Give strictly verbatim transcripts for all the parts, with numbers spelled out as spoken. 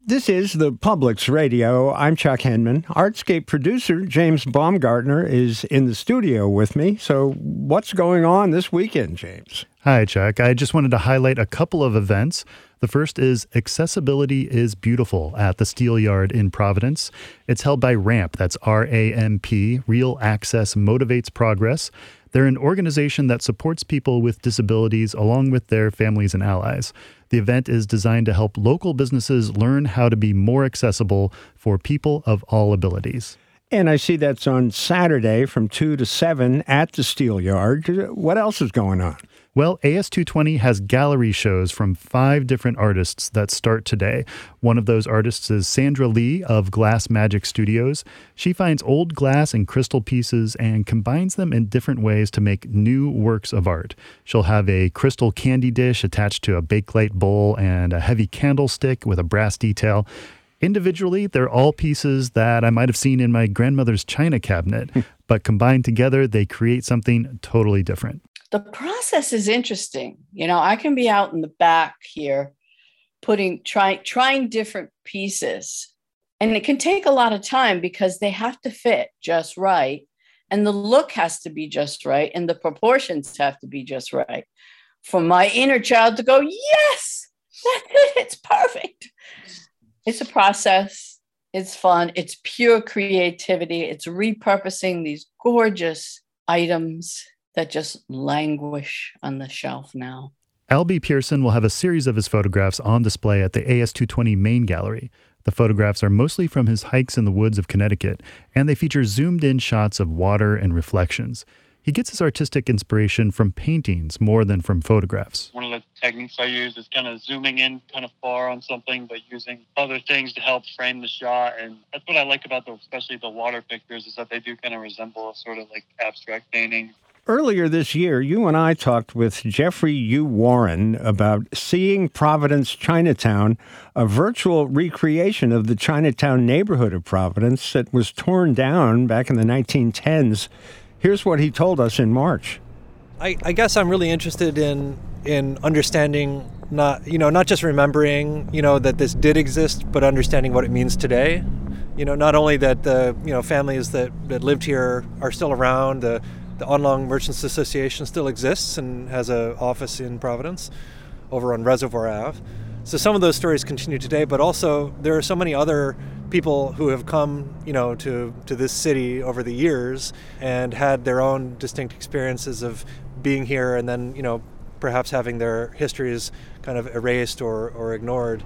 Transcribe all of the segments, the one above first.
This is the Public's Radio. I'm Chuck Henman. Artscape producer James Baumgartner is in the studio with me. So what's going on this weekend, James? Hi, Chuck. I just wanted to highlight a couple of events. The first is Accessibility is Beautiful at the Steel Yard in Providence. It's held by RAMP, that's R A M P, Real Access Motivates Progress. They're an organization that supports people with disabilities along with their families and allies. The event is designed to help local businesses learn how to be more accessible for people of all abilities. And I see that's on Saturday from two to seven at the Steel Yard. What else is going on? Well, A S two twenty has gallery shows from five different artists that start today. One of those artists is Sandra Lee of Glass Magic Studios. She finds old glass and crystal pieces and combines them in different ways to make new works of art. She'll have a crystal candy dish attached to a Bakelite bowl and a heavy candlestick with a brass detail. Individually, they're all pieces that I might have seen in my grandmother's china cabinet, but combined together, they create something totally different. The process is interesting. You know, I can be out in the back here putting, trying, trying different pieces. And it can take a lot of time because they have to fit just right. And the look has to be just right. And the proportions have to be just right for my inner child to go, yes, that's it. It's perfect. It's a process. It's fun. It's pure creativity. It's repurposing these gorgeous items that just languish on the shelf now. Albie Pearson will have a series of his photographs on display at the A S two twenty main gallery. The photographs are mostly from his hikes in the woods of Connecticut, and they feature zoomed-in shots of water and reflections. He gets his artistic inspiration from paintings more than from photographs. One of the techniques I use is kind of zooming in kind of far on something, but using other things to help frame the shot. And that's what I like about the, especially the water pictures, is that they do kind of resemble a sort of like abstract painting. Earlier this year, you and I talked with Jeffrey U. Warren about Seeing Providence Chinatown, a virtual recreation of the Chinatown neighborhood of Providence that was torn down back in the nineteen tens. Here's what he told us in March. I, I guess I'm really interested in in understanding, not you know, not just remembering, you know, that this did exist, but understanding what it means today. You know, not only that the you know families that, that lived here are still around, the The Onlong Merchants Association still exists and has an office in Providence over on Reservoir Avenue. So some of those stories continue today, but also there are so many other people who have come, you know, to, to this city over the years and had their own distinct experiences of being here and then, you know, perhaps having their histories kind of erased or, or ignored.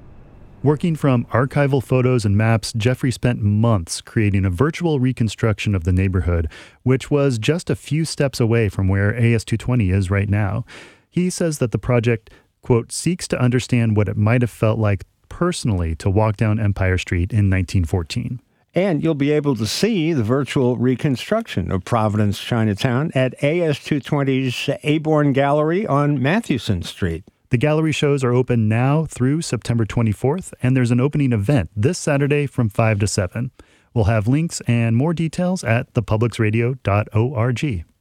Working from archival photos and maps, Jeffrey spent months creating a virtual reconstruction of the neighborhood, which was just a few steps away from where A S two twenty is right now. He says that the project, quote, seeks to understand what it might have felt like personally to walk down Empire Street in nineteen fourteen. And you'll be able to see the virtual reconstruction of Providence Chinatown at A S two twenty's Aborn Gallery on Mathewson Street. The gallery shows are open now through September twenty-fourth, and there's an opening event this Saturday from five to seven. We'll have links and more details at the publics radio dot org.